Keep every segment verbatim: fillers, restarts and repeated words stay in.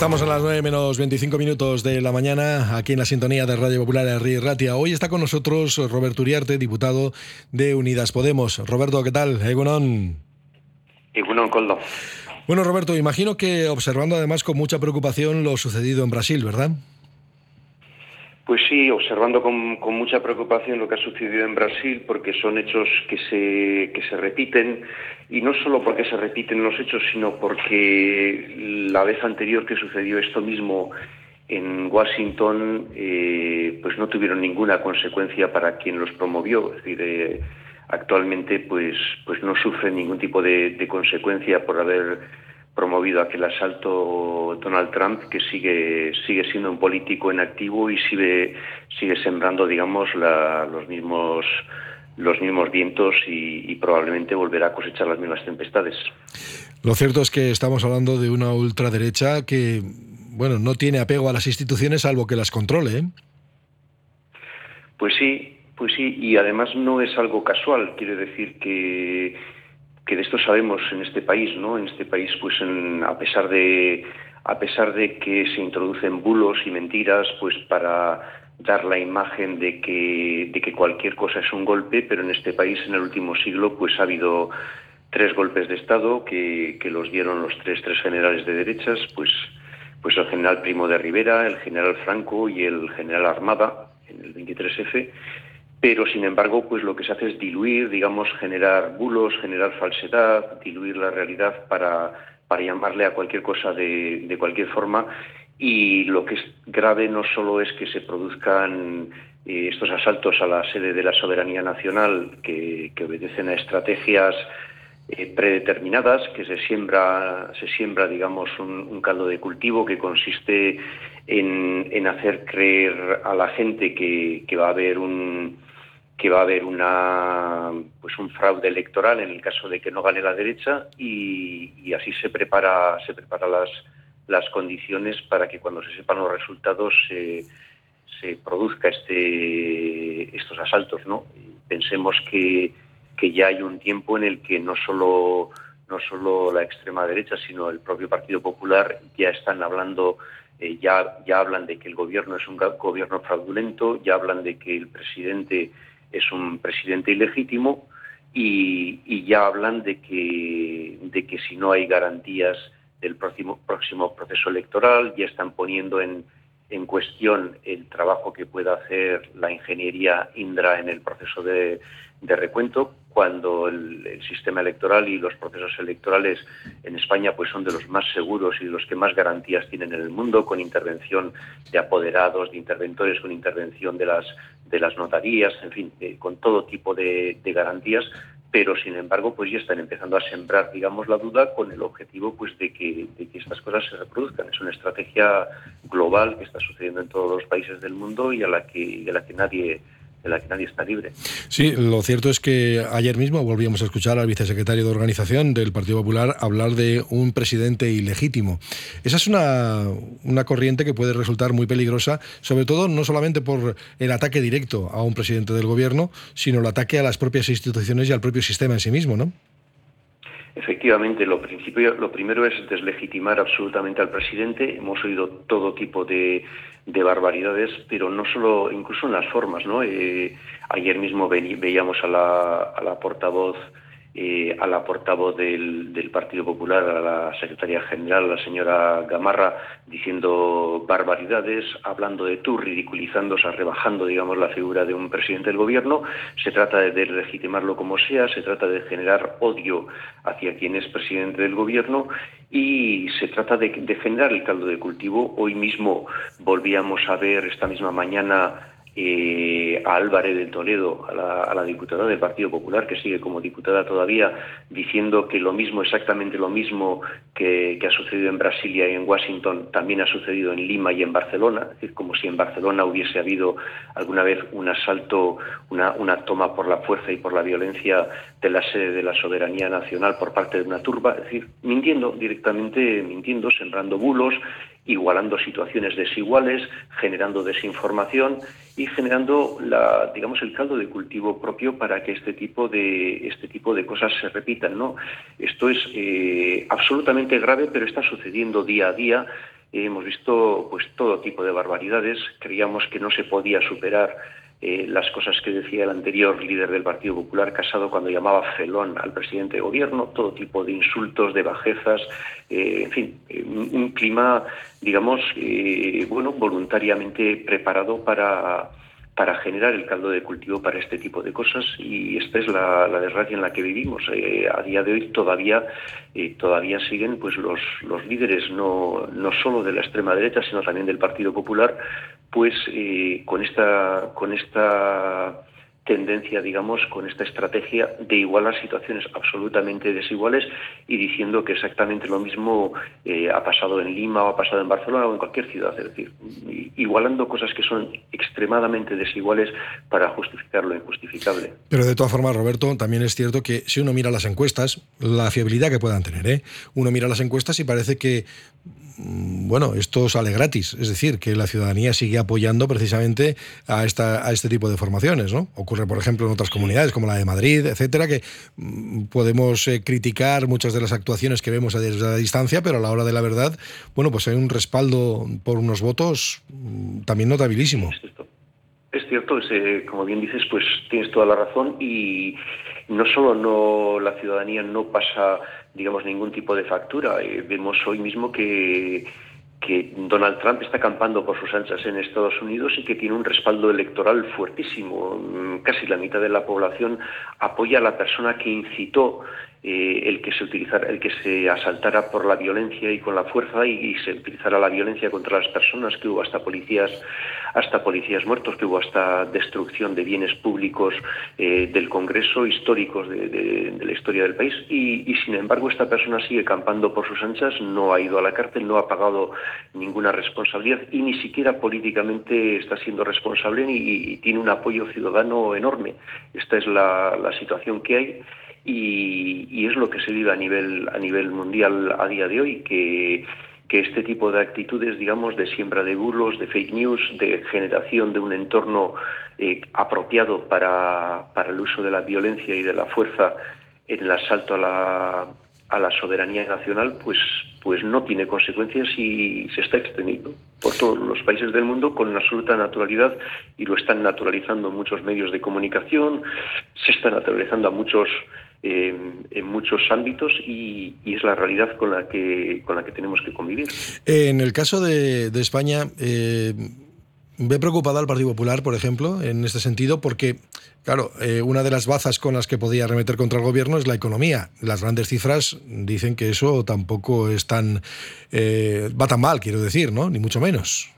Estamos a las nueve menos veinticinco minutos de la mañana, aquí en la sintonía de Radio Popular Herri Ratia. Hoy está con nosotros Roberto Uriarte, diputado de Unidas Podemos. Roberto, ¿qué tal? Egunon. Egunon, Coldo. Bueno, Roberto, imagino que observando además con mucha preocupación lo sucedido en Brasil, ¿verdad? Pues sí, observando con, con mucha preocupación lo que ha sucedido en Brasil, porque son hechos que se, que se repiten, y no solo porque se repiten los hechos, sino porque la vez anterior que sucedió esto mismo en Washington, eh, pues no tuvieron ninguna consecuencia para quien los promovió. Es decir, eh, actualmente pues, pues no sufren ningún tipo de, de consecuencia por haber promovido aquel asalto Donald Trump, que sigue sigue siendo un político en activo y sigue sigue sembrando, digamos, la, los mismos los mismos vientos y, y probablemente volverá a cosechar las mismas tempestades. Lo cierto es que estamos hablando de una ultraderecha que, bueno, no tiene apego a las instituciones salvo que las controle, ¿eh? Pues sí, pues sí, y además no es algo casual. Quiere decir que que de esto sabemos en este país, ¿no? En este país, pues en, a pesar de a pesar de que se introducen bulos y mentiras, pues para dar la imagen de que de que cualquier cosa es un golpe, pero en este país en el último siglo pues ha habido tres golpes de Estado que, que los dieron los tres tres generales de derechas, pues pues el general Primo de Rivera, el general Franco y el general Armada en el veintitrés efe. Pero, sin embargo, pues lo que se hace es diluir, digamos, generar bulos, generar falsedad, diluir la realidad para, para llamarle a cualquier cosa de, de cualquier forma. Y lo que es grave no solo es que se produzcan eh, estos asaltos a la sede de la soberanía nacional, que, que obedecen a estrategias eh, predeterminadas, que se siembra, se siembra, digamos, un, un caldo de cultivo que consiste en, en hacer creer a la gente que, que va a haber un que va a haber una pues un fraude electoral en el caso de que no gane la derecha y, y así se prepara se prepara las las condiciones para que cuando se sepan los resultados se, se produzca este estos asaltos, ¿no? Pensemos que, que ya hay un tiempo en el que no solo no solo la extrema derecha sino el propio Partido Popular ya están hablando eh, ya ya hablan de que el gobierno es un gobierno fraudulento, ya hablan de que el presidente es un presidente ilegítimo y, y ya hablan de que, de que si no hay garantías del próximo, próximo proceso electoral, ya están poniendo en, en cuestión el trabajo que pueda hacer la ingeniería Indra en el proceso de, de recuento, cuando el, el sistema electoral y los procesos electorales en España pues son de los más seguros y de los que más garantías tienen en el mundo, con intervención de apoderados, de interventores, con intervención de las de las notarías, en fin, eh, con todo tipo de, de garantías, pero sin embargo pues ya están empezando a sembrar, digamos, la duda con el objetivo pues de que, de que estas cosas se reproduzcan. Es una estrategia global que está sucediendo en todos los países del mundo y a la que, de la que nadie de la que nadie está libre. Sí, lo cierto es que ayer mismo volvíamos a escuchar al vicesecretario de Organización del Partido Popular hablar de un presidente ilegítimo. Esa es una, una corriente que puede resultar muy peligrosa, sobre todo no solamente por el ataque directo a un presidente del gobierno, sino el ataque a las propias instituciones y al propio sistema en sí mismo, ¿no? Efectivamente, lo, principio, lo primero es deslegitimar absolutamente al presidente. Hemos oído todo tipo de, de barbaridades, pero no solo, incluso en las formas, ¿no? Eh, ayer mismo ve, veíamos a la, a la portavoz eh, a la portavoz del, del Partido Popular, a la secretaria general, la señora Gamarra, diciendo barbaridades, hablando de tú, ridiculizando, o sea, rebajando, digamos, la figura de un presidente del gobierno. Se trata de deslegitimarlo como sea, se trata de generar odio hacia quien es presidente del gobierno y se trata de, de generar el caldo de cultivo. Hoy mismo volvíamos a ver, esta misma mañana, Eh, a Álvarez de Toledo, a la, a la diputada del Partido Popular, que sigue como diputada todavía, diciendo que lo mismo, exactamente lo mismo que, que ha sucedido en Brasilia y en Washington, también ha sucedido en Lima y en Barcelona. Es decir, como si en Barcelona hubiese habido alguna vez un asalto, una, una toma por la fuerza y por la violencia de la sede de la soberanía nacional por parte de una turba. Es decir, mintiendo, directamente mintiendo, sembrando bulos, igualando situaciones desiguales, generando desinformación y generando la, digamos, el caldo de cultivo propio para que este tipo de este tipo de cosas se repitan, ¿no? Esto es eh, absolutamente grave, pero está sucediendo día a día eh, hemos visto pues todo tipo de barbaridades. Creíamos que no se podía superar eh, las cosas que decía el anterior líder del Partido Popular, Casado, cuando llamaba felón al presidente de gobierno, todo tipo de insultos, de bajezas, eh, en fin, eh, un, un clima, digamos, eh, bueno, voluntariamente preparado para para generar el caldo de cultivo para este tipo de cosas, y esta es la, la desgracia en la que vivimos. Eh, a día de hoy todavía eh, todavía siguen pues los, los líderes, no, no solo de la extrema derecha, sino también del Partido Popular, pues eh, con esta con esta tendencia, digamos, con esta estrategia de igualar situaciones absolutamente desiguales y diciendo que exactamente lo mismo eh, ha pasado en Lima o ha pasado en Barcelona o en cualquier ciudad, es decir, igualando cosas que son extremadamente desiguales para justificar lo injustificable. Pero de todas formas, Roberto, también es cierto que si uno mira las encuestas, la fiabilidad que puedan tener, ¿eh? Uno mira las encuestas y parece que, bueno, esto sale gratis, es decir, que la ciudadanía sigue apoyando precisamente a esta a este tipo de formaciones, ¿no? Ocurre, por ejemplo, en otras comunidades como la de Madrid, etcétera, que mmm, podemos eh, criticar muchas de las actuaciones que vemos desde la distancia, pero a la hora de la verdad, bueno, pues hay un respaldo por unos votos mmm, también notabilísimo. Es cierto, es cierto, es, eh, como bien dices, pues tienes toda la razón, y no solo no la ciudadanía no pasa, digamos, ningún tipo de factura. Eh, vemos hoy mismo que que Donald Trump está campando por sus anchas en Estados Unidos y que tiene un respaldo electoral fuertísimo. Casi la mitad de la población apoya a la persona que incitó eh, el que se utilizara, el que se asaltara por la violencia y con la fuerza y, y se utilizara la violencia contra las personas, que hubo hasta policías, hasta policías muertos, que hubo hasta destrucción de bienes públicos eh, del Congreso, históricos de, de, de la historia del país. Y, y sin embargo esta persona sigue campando por sus anchas, no ha ido a la cárcel, no ha pagado ninguna responsabilidad y ni siquiera políticamente está siendo responsable, y, y tiene un apoyo ciudadano enorme. Esta es la, la situación que hay, y, y es lo que se vive a nivel a nivel mundial a día de hoy, que que este tipo de actitudes, digamos, de siembra de bulos, de fake news, de generación de un entorno eh, apropiado para, para el uso de la violencia y de la fuerza en el asalto a la a la soberanía nacional, pues pues no tiene consecuencias y se está extendiendo por todos los países del mundo con absoluta naturalidad, y lo están naturalizando muchos medios de comunicación, se está naturalizando a muchos eh, en muchos ámbitos, y, y es la realidad con la que con la que tenemos que convivir. En el caso de, de España, eh, ve preocupada al Partido Popular, por ejemplo, en este sentido, porque, claro, eh, una de las bazas con las que podía arremeter contra el gobierno es la economía. Las grandes cifras dicen que eso tampoco es tan eh, va tan mal, quiero decir, ¿no? Ni mucho menos.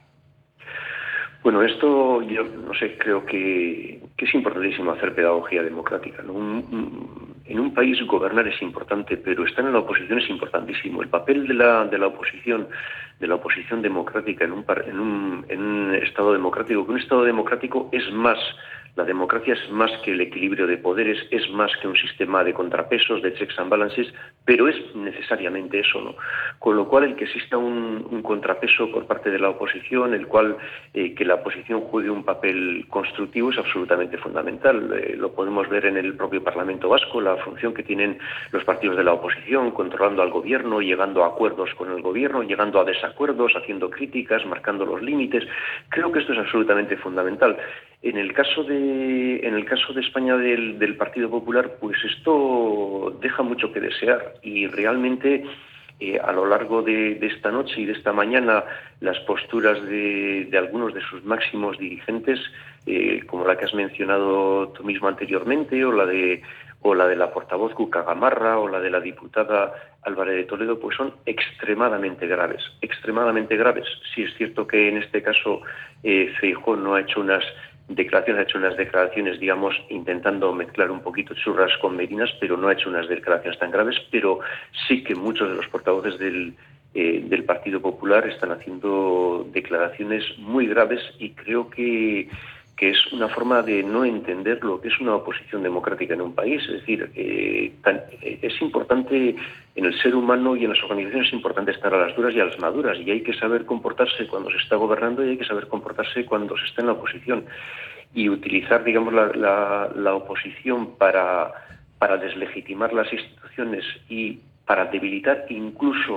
Bueno, esto yo no sé, creo que, que es importantísimo hacer pedagogía democrática, ¿no? Un, un, en un país gobernar es importante, pero estar en la oposición es importantísimo. El papel de la de la oposición, de la oposición democrática en un en un, en un Estado democrático, que un Estado democrático es más. La democracia es más que el equilibrio de poderes, es más que un sistema de contrapesos, de checks and balances, pero es necesariamente eso, ¿no? Con lo cual, el que exista un, un contrapeso por parte de la oposición, el cual eh, que la oposición juegue un papel constructivo, es absolutamente fundamental. Eh, lo podemos ver en el propio Parlamento Vasco, la función que tienen los partidos de la oposición, controlando al gobierno, llegando a acuerdos con el gobierno, llegando a desacuerdos, haciendo críticas, marcando los límites. Creo que esto es absolutamente fundamental. En el caso de, en el caso de España del, del Partido Popular, pues esto deja mucho que desear, y realmente eh, a lo largo de, de esta noche y de esta mañana las posturas de, de algunos de sus máximos dirigentes, eh, como la que has mencionado tú mismo anteriormente, o la de o la de la portavoz Cuca Gamarra, o la de la diputada Álvarez de Toledo, pues son extremadamente graves, extremadamente graves. Sí es cierto que en este caso eh, Feijóo no ha hecho unas declaraciones, ha hecho unas declaraciones, digamos, intentando mezclar un poquito churras con merinas, pero no ha hecho unas declaraciones tan graves, pero sí que muchos de los portavoces del, eh, del Partido Popular están haciendo declaraciones muy graves, y creo que que es una forma de no entender lo que es una oposición democrática en un país. Es decir, eh, tan, eh, es importante en el ser humano y en las organizaciones, es importante estar a las duras y a las maduras, y hay que saber comportarse cuando se está gobernando y hay que saber comportarse cuando se está en la oposición. Y utilizar, digamos, la, la, la oposición para, para deslegitimar las instituciones y para debilitar incluso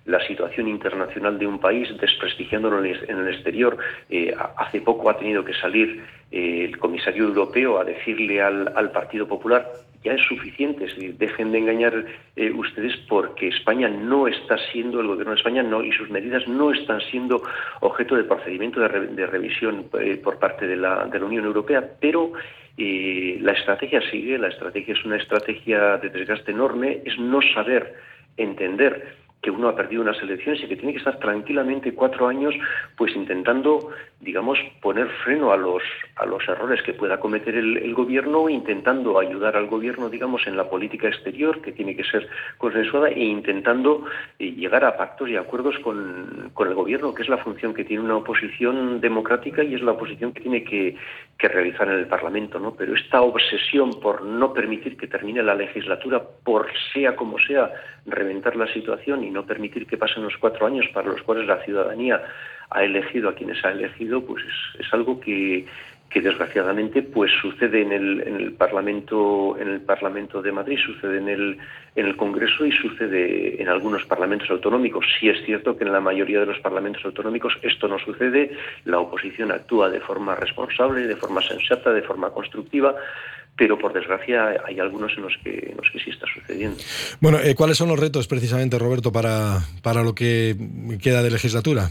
la situación internacional de un país, desprestigiándolo en el exterior. Eh, hace poco ha tenido que salir eh, el comisario europeo a decirle al, al Partido Popular: ya es suficiente, es decir, dejen de engañar eh, ustedes, porque España no está siendo, el gobierno de España no, y sus medidas no están siendo objeto de procedimiento de, re, de revisión eh, por parte de la, de la Unión Europea, pero eh, la estrategia sigue, la estrategia es una estrategia de desgaste enorme, es no saber entender que uno ha perdido unas elecciones y que tiene que estar tranquilamente cuatro años pues intentando, digamos, poner freno a los a los errores que pueda cometer el, el gobierno, intentando ayudar al gobierno, digamos, en la política exterior, que tiene que ser consensuada, e intentando eh, llegar a pactos y acuerdos con, con el gobierno, que es la función que tiene una oposición democrática y es la oposición que tiene que, que realizar en el Parlamento, ¿no? Pero esta obsesión por no permitir que termine la legislatura, por sea como sea, reventar la situación y no permitir que pasen los cuatro años para los cuales la ciudadanía ha elegido a quienes ha elegido, pues es, es algo que, que desgraciadamente pues sucede en el, en el Parlamento, en el Parlamento de Madrid, sucede en el, en el Congreso y sucede en algunos parlamentos autonómicos. Sí es cierto que en la mayoría de los parlamentos autonómicos esto no sucede, la oposición actúa de forma responsable, de forma sensata, de forma constructiva, pero por desgracia hay algunos en los que, en los que sí está sucediendo. Bueno, eh, ¿cuáles son los retos precisamente, Roberto, para, para lo que queda de legislatura?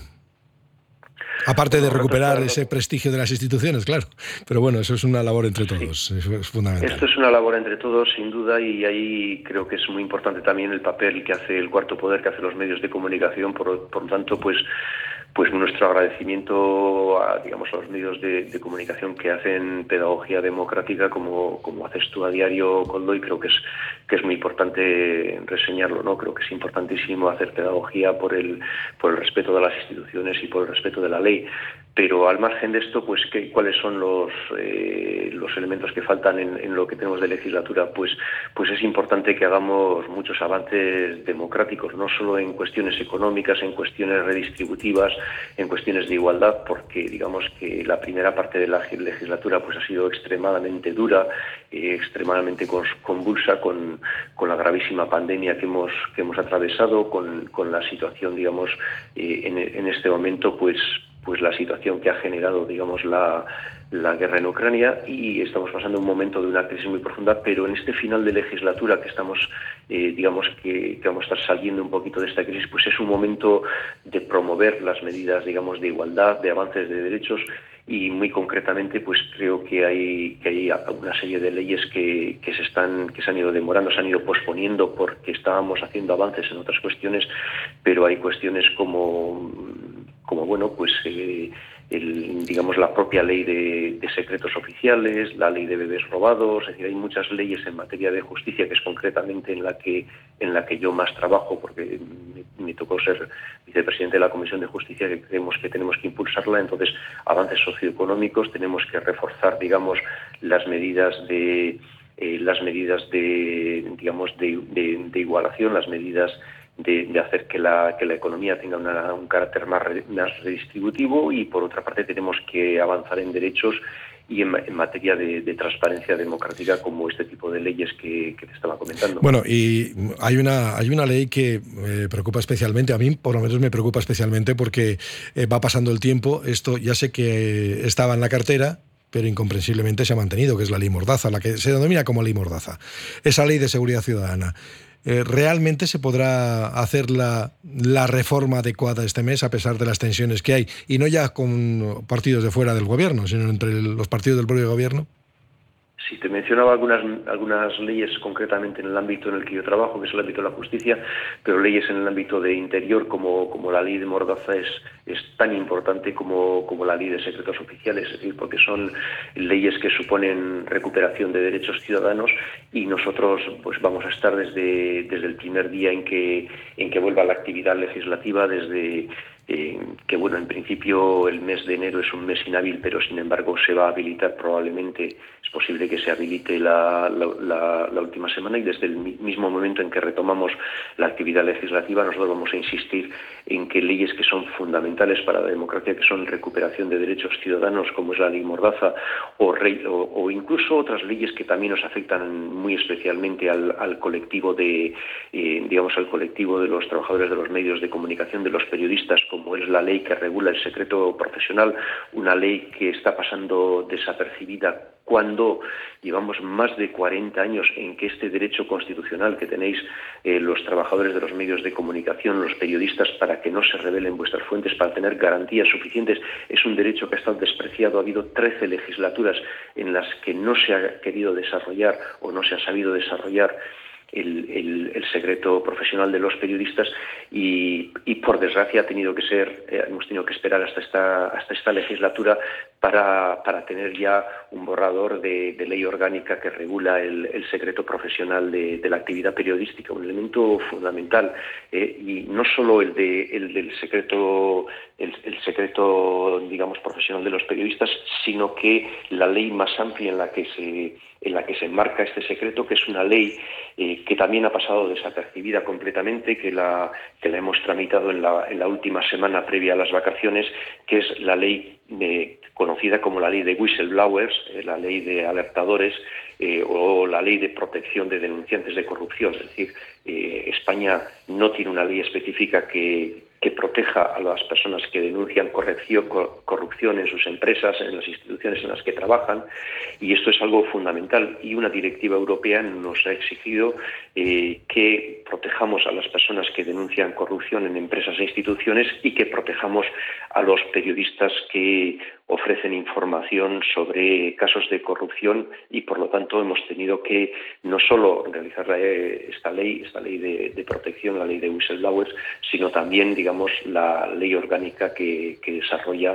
Aparte bueno, de recuperar ese los... prestigio de las instituciones, claro. Pero bueno, eso es una labor entre todos, sí. Eso es fundamental. Esto es una labor entre todos, sin duda, y ahí creo que es muy importante también el papel que hace el cuarto poder, que hace los medios de comunicación. Por, por tanto, pues pues nuestro agradecimiento a, digamos, a los medios de, de comunicación que hacen pedagogía democrática, como, como haces tú a diario, Koldo, y creo que es que es muy importante reseñarlo, ¿no? Creo que es importantísimo hacer pedagogía por el por el respeto de las instituciones y por el respeto de la ley. Pero al margen de esto, pues ¿qué, cuáles son los eh, los elementos que faltan en, en lo que tenemos de legislatura? Pues pues es importante que hagamos muchos avances democráticos, no solo en cuestiones económicas, en cuestiones redistributivas, en cuestiones de igualdad, porque digamos que la primera parte de la legislatura pues ha sido extremadamente dura, eh, extremadamente convulsa, con, con la gravísima pandemia que hemos que hemos atravesado, con, con la situación, digamos, eh, en, en este momento, pues pues la situación que ha generado, digamos, la, la guerra en Ucrania, y estamos pasando un momento de una crisis muy profunda, pero en este final de legislatura que estamos, eh, digamos, que, que vamos a estar saliendo un poquito de esta crisis, pues es un momento de promover las medidas, digamos, de igualdad, de avances de derechos, y muy concretamente, pues creo que hay que hay una serie de leyes que, que se están que se han ido demorando, se han ido posponiendo porque estábamos haciendo avances en otras cuestiones, pero hay cuestiones como como bueno, pues eh, el, digamos la propia ley de, de secretos oficiales, la ley de bebés robados, es decir, hay muchas leyes en materia de justicia, que es concretamente en la que en la que yo más trabajo, porque me, me tocó ser vicepresidente de la Comisión de Justicia, que creemos que tenemos que impulsarla. Entonces, avances socioeconómicos, tenemos que reforzar, digamos, las medidas de eh, las medidas de digamos de, de, de igualación, las medidas De, de hacer que la que la economía tenga una, un carácter más, re, más redistributivo, y por otra parte tenemos que avanzar en derechos y en, en materia de, de transparencia democrática, como este tipo de leyes que, que te estaba comentando. Bueno, y hay una hay una ley que me preocupa especialmente, a mí por lo menos me preocupa especialmente, porque eh, va pasando el tiempo. Esto ya sé que estaba en la cartera, pero incomprensiblemente se ha mantenido, que es la ley Mordaza, la que se denomina como ley Mordaza. Esa ley de seguridad ciudadana. Eh, ¿Realmente se podrá hacer la, la reforma adecuada este mes, a pesar de las tensiones que hay? Y no ya con partidos de fuera del gobierno, sino entre los partidos del propio gobierno. Sí, te mencionaba algunas algunas leyes concretamente en el ámbito en el que yo trabajo, que es el ámbito de la justicia, pero leyes en el ámbito de interior, como, como la ley de Mordaza, es, es tan importante como, como la ley de secretos oficiales, es decir, porque son leyes que suponen recuperación de derechos ciudadanos, y nosotros pues vamos a estar desde, desde el primer día en que, en que vuelva la actividad legislativa, desde eh, que bueno, en principio el mes de enero es un mes inhábil, pero sin embargo se va a habilitar probablemente, es posible que se habilite la, la, la, la última semana, y desde el mismo momento en que retomamos la actividad legislativa nosotros vamos a insistir en que leyes que son fundamentales para la democracia, que son recuperación de derechos ciudadanos, como es la ley Mordaza, o, rey, o, o incluso otras leyes que también nos afectan muy especialmente al, al colectivo de, eh, digamos, al colectivo de los trabajadores de los medios de comunicación, de los periodistas, como es la ley que regula el secreto profesional, una ley que está pasando desapercibida cuando llevamos más de cuarenta años en que este derecho constitucional que tenéis eh, los trabajadores de los medios de comunicación, los periodistas, para que no se revelen vuestras fuentes, para tener garantías suficientes, es un derecho que ha estado despreciado. Ha habido trece legislaturas en las que no se ha querido desarrollar o no se ha sabido desarrollar El, el, el secreto profesional de los periodistas, y, y por desgracia ha tenido que ser, eh, hemos tenido que esperar hasta esta, hasta esta legislatura para, para tener ya un borrador de, de ley orgánica que regula el, el secreto profesional de, de la actividad periodística, un elemento fundamental, eh, y no solo el, de, el del secreto, el, el secreto, digamos, profesional de los periodistas, sino que la ley más amplia en la que se en la que se enmarca este secreto, que es una ley eh, que también ha pasado desapercibida completamente, que la, que la hemos tramitado en la, en la última semana previa a las vacaciones, que es la ley de, conocida como la ley de whistleblowers, eh, la ley de alertadores, eh, o la ley de protección de denunciantes de corrupción. Es decir, eh, España no tiene una ley específica que que proteja a las personas que denuncian corrupción, corrupción en sus empresas, en las instituciones en las que trabajan, y esto es algo fundamental, y una directiva europea nos ha exigido eh, que protejamos a las personas que denuncian corrupción en empresas e instituciones, y que protejamos a los periodistas que ofrecen información sobre casos de corrupción, y por lo tanto hemos tenido que no solo realizar la, esta ley, esta ley de, de protección, la ley de whistleblowers, sino también, digamos, la ley orgánica que, que desarrolla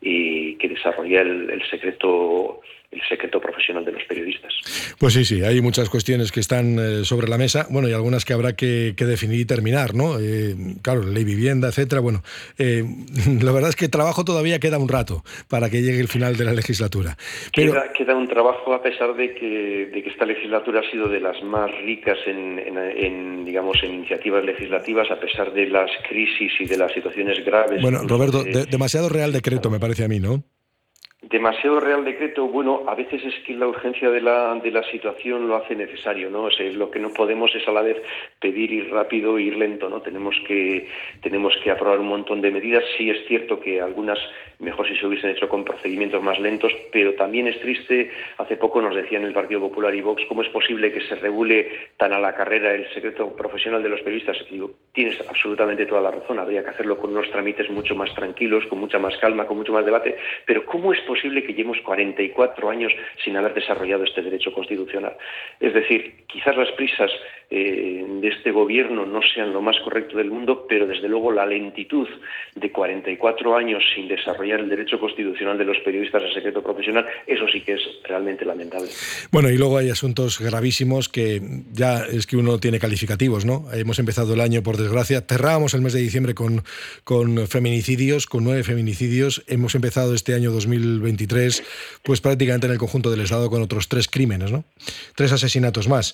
y que desarrolla el, el secreto el secreto profesional de los periodistas. Pues sí, sí, hay muchas cuestiones que están eh, sobre la mesa, bueno, y algunas que habrá que, que definir y terminar, ¿no? Eh, claro, ley vivienda, etcétera. Bueno, eh, la verdad es que trabajo todavía queda un rato para que llegue el final de la legislatura. Pero... Queda, queda un trabajo, a pesar de que, de que esta legislatura ha sido de las más ricas en, en, en, digamos, en iniciativas legislativas, a pesar de las crisis y de las situaciones graves. Bueno, Roberto, de... de, demasiado Real Decreto me parece a mí, ¿no? Demasiado Real Decreto, bueno, a veces es que la urgencia de la, de la situación lo hace necesario, ¿no? O sea, lo que no podemos es a la vez pedir ir rápido e ir lento, ¿no? Tenemos que, tenemos que aprobar un montón de medidas. Sí es cierto que algunas mejor si se hubiesen hecho con procedimientos más lentos, pero también es triste, hace poco nos decían el Partido Popular y Vox, ¿cómo es posible que se regule tan a la carrera el secreto profesional de los periodistas? Y digo, tienes absolutamente toda la razón, habría que hacerlo con unos trámites mucho más tranquilos, con mucha más calma, con mucho más debate, pero ¿cómo es posible que llevemos cuarenta y cuatro años sin haber desarrollado este derecho constitucional? Es decir, quizás las prisas eh, de este gobierno no sean lo más correcto del mundo, pero desde luego la lentitud de cuarenta y cuatro años sin desarrollar el derecho constitucional de los periodistas al secreto profesional, eso sí que es realmente lamentable. Bueno, y luego hay asuntos gravísimos que ya es que uno tiene calificativos, ¿no? Hemos empezado el año, por desgracia, cerrábamos el mes de diciembre con, con feminicidios, con nueve feminicidios, hemos empezado este año dos mil veintitrés pues prácticamente en el conjunto del Estado con otros tres crímenes, ¿no? Tres asesinatos más.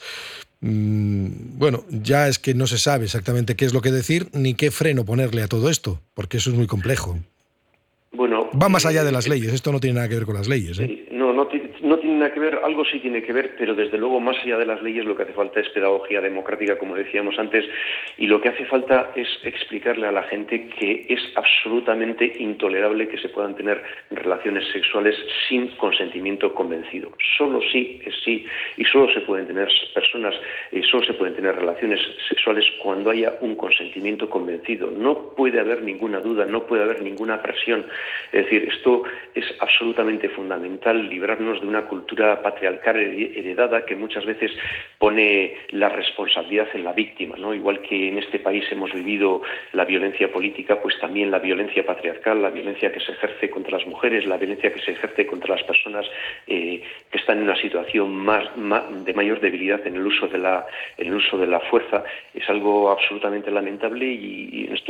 Mm, bueno, ya es que no se sabe exactamente qué es lo que decir ni qué freno ponerle a todo esto, porque eso es muy complejo. Bueno, va más eh, allá de las leyes, esto no tiene nada que ver con las leyes, ¿eh? No, no, no tiene nada que ver, algo sí tiene que ver, pero desde luego más allá de las leyes lo que hace falta es pedagogía democrática, como decíamos antes, y lo que hace falta es explicarle a la gente que es absolutamente intolerable que se puedan tener relaciones sexuales sin consentimiento convencido. Solo sí es sí, y solo se pueden tener personas, eh, solo se pueden tener relaciones sexuales cuando haya un consentimiento convencido. No puede haber ninguna duda, no puede haber ninguna presión. Es decir, esto es absolutamente fundamental, librarnos de una cultura patriarcal heredada que muchas veces pone la responsabilidad en la víctima, ¿no? Igual que en este país hemos vivido la violencia política, pues también la violencia patriarcal, la violencia que se ejerce contra las mujeres, la violencia que se ejerce contra las personas eh, que están en una situación más, más de mayor debilidad en el uso de la en el uso de la fuerza, es algo absolutamente lamentable, y, y esto es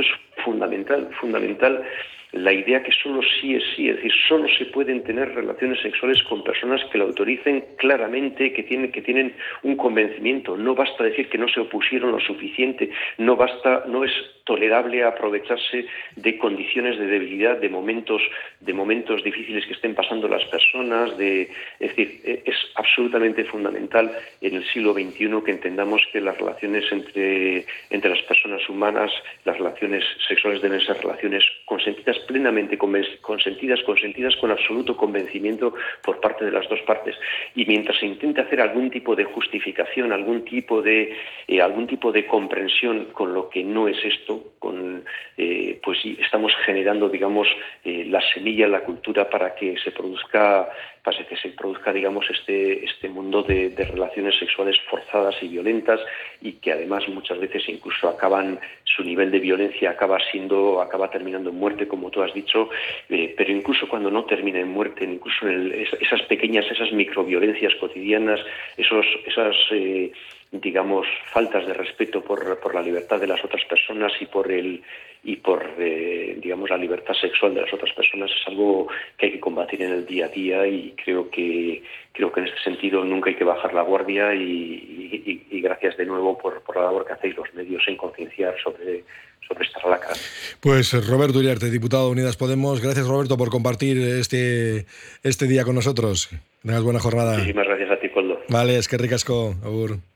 fundamental, fundamental la idea que solo sí es sí, es decir, solo se pueden tener relaciones sexuales con personas que lo autoricen claramente, que tienen, que tienen un convencimiento. No basta decir que no se opusieron lo suficiente, no basta, no es tolerable aprovecharse de condiciones de debilidad, de momentos, de momentos difíciles que estén pasando las personas, de, es decir, es absolutamente fundamental en el siglo veintiuno que entendamos que las relaciones entre, entre las personas humanas, las relaciones sexuales deben ser relaciones consentidas, plenamente consentidas, consentidas con absoluto convencimiento por parte de las dos partes. Y mientras se intente hacer algún tipo de justificación, algún tipo de eh, algún tipo de comprensión con lo que no es esto, con eh, pues estamos generando, digamos, eh, la semilla, la cultura para que se produzca, para que se produzca, digamos, este este mundo de, de relaciones sexuales forzadas y violentas, y que además muchas veces incluso acaban, su nivel de violencia acaba siendo, acaba terminando en muerte, como tú has dicho, eh, pero incluso cuando no termina en muerte, incluso en el, esas pequeñas, esas microviolencias cotidianas, esos, esas eh, digamos, faltas de respeto por, por la libertad de las otras personas y por el y por eh, digamos la libertad sexual de las otras personas, es algo que hay que combatir en el día a día, y creo que creo que en este sentido nunca hay que bajar la guardia, y, y, y gracias de nuevo por, por la labor que hacéis los medios en concienciar sobre sobre estas lacras. Pues Roberto Uriarte, diputado de Unidas Podemos, gracias Roberto por compartir este este día con nosotros. Tengas buena jornada. Muchísimas gracias a ti, Coldo. Vale, es que ricasco, agur.